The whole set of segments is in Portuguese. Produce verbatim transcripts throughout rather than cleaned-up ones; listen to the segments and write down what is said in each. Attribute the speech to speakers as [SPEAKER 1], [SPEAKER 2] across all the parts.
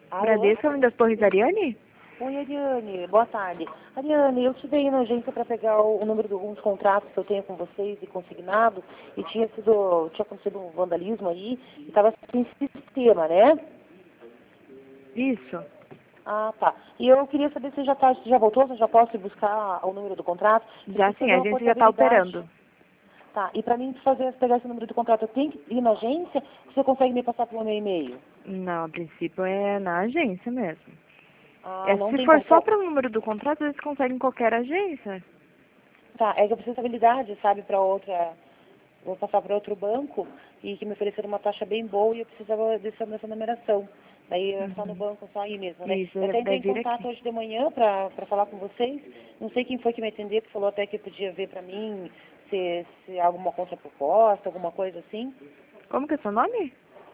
[SPEAKER 1] Alô?
[SPEAKER 2] Bradesco das Torres Ariane?
[SPEAKER 1] Oi, Ariane. Boa tarde. Ariane, eu te dei na agência para pegar o, o número de alguns contratos que eu tenho com vocês e consignado, e tinha sido, tinha acontecido um vandalismo aí, e estava sem sistema, né?
[SPEAKER 2] Isso.
[SPEAKER 1] Ah, tá. E eu queria saber se já tá, se já voltou, se eu já posso ir buscar o número do contrato. Eu
[SPEAKER 2] Já
[SPEAKER 1] preciso
[SPEAKER 2] sim,
[SPEAKER 1] fazer
[SPEAKER 2] a
[SPEAKER 1] uma
[SPEAKER 2] gente já está
[SPEAKER 1] portabilidade.
[SPEAKER 2] operando.
[SPEAKER 1] Tá. E para mim fazer, pegar esse número do contrato, eu tenho que ir na agência? Você consegue me passar pelo meu e-mail?
[SPEAKER 2] Não, a princípio é na agência mesmo.
[SPEAKER 1] Ah,
[SPEAKER 2] É,
[SPEAKER 1] não
[SPEAKER 2] se
[SPEAKER 1] tem
[SPEAKER 2] for
[SPEAKER 1] como.
[SPEAKER 2] só
[SPEAKER 1] Qual-
[SPEAKER 2] para o número do contrato, eles conseguem em qualquer agência.
[SPEAKER 1] Tá, é que eu preciso de habilidade, sabe, para outra. Vou passar para outro banco e que me ofereceram uma taxa bem boa e eu precisava dessa, dessa numeração. Daí é só no
[SPEAKER 2] Uhum.
[SPEAKER 1] banco, só aí mesmo, né?
[SPEAKER 2] Isso,
[SPEAKER 1] Eu até entrei em
[SPEAKER 2] deve vir
[SPEAKER 1] contato
[SPEAKER 2] aqui.
[SPEAKER 1] hoje de manhã para falar com vocês. Não sei quem foi que me atendeu, que falou até que podia ver para mim se, se há alguma contraproposta, alguma coisa assim.
[SPEAKER 2] Como que é seu nome?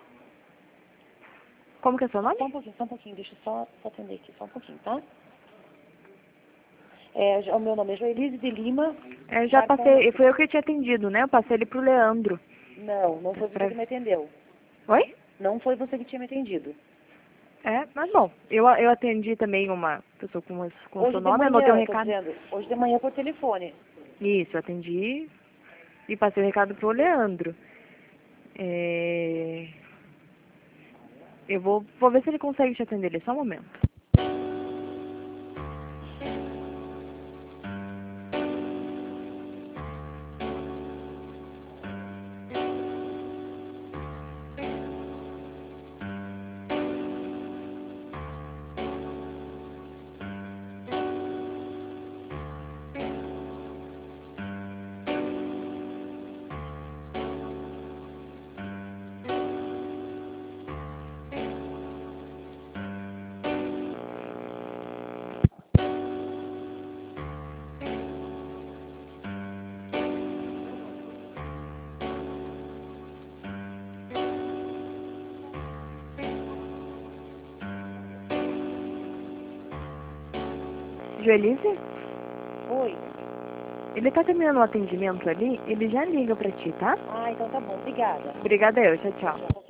[SPEAKER 2] Como que é seu
[SPEAKER 1] Só um
[SPEAKER 2] nome?
[SPEAKER 1] pouquinho, só um pouquinho, deixa eu só, só atender aqui, só um pouquinho, tá? É, o meu nome é Joelise de Lima.
[SPEAKER 2] Eu já
[SPEAKER 1] Marcon.
[SPEAKER 2] passei, foi eu que tinha atendido, né? Eu passei ele pro Leandro.
[SPEAKER 1] Não, não foi você
[SPEAKER 2] Pra...
[SPEAKER 1] que me atendeu.
[SPEAKER 2] Oi?
[SPEAKER 1] Não foi você que tinha me atendido.
[SPEAKER 2] É, mas bom, eu, eu atendi também uma pessoa com, esse- com o seu
[SPEAKER 1] Hoje de
[SPEAKER 2] nome, anotei
[SPEAKER 1] manhã,
[SPEAKER 2] um
[SPEAKER 1] eu tô
[SPEAKER 2] recado.
[SPEAKER 1] dizendo, hoje de manhã por telefone.
[SPEAKER 2] Isso, atendi e passei o recado pro Leandro. É... Eu vou, vou ver se ele consegue te atender, ele só um momento. Joelise?
[SPEAKER 1] Oi.
[SPEAKER 2] Ele tá terminando o atendimento ali, ele já liga pra ti, tá?
[SPEAKER 1] Ah, então tá bom. Obrigada.
[SPEAKER 2] Obrigada eu, tchau, tchau.
[SPEAKER 1] Tchau.